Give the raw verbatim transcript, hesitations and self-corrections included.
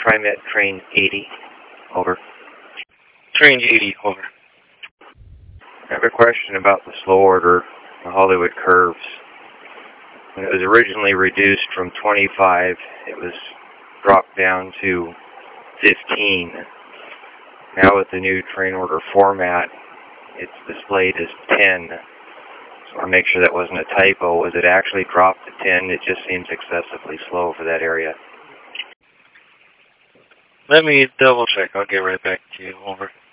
TriMet train eighty. Over. Train eighty, over. I have a question about the slow order, the Hollywood curves. When it was originally reduced from twenty-five, it was dropped down to fifteen. Now with the new train order format, it's displayed as ten. So I want to make sure that wasn't a typo. Was it actually dropped to ten? It just seems excessively slow for that area. Let me double check. I'll get right back to you. Over.